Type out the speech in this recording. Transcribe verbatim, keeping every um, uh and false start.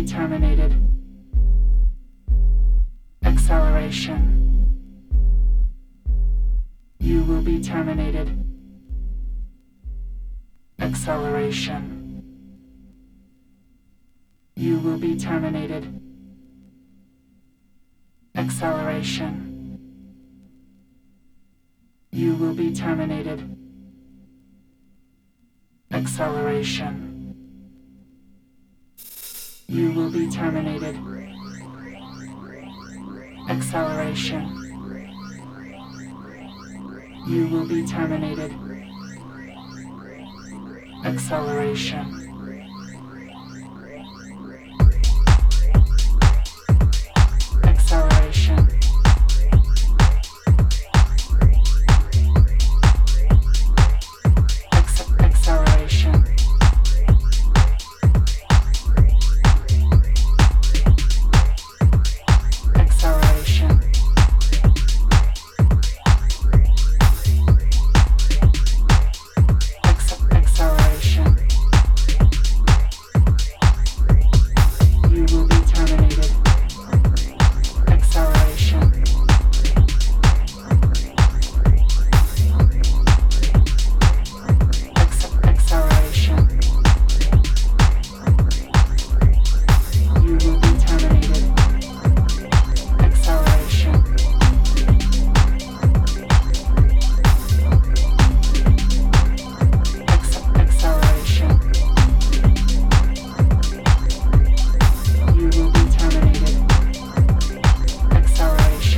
be terminated. Acceleration. You will be terminated. Acceleration. You will be terminated. Acceleration. You will be terminated. Acceleration. You will be terminated. Acceleration. You will be terminated. Acceleration.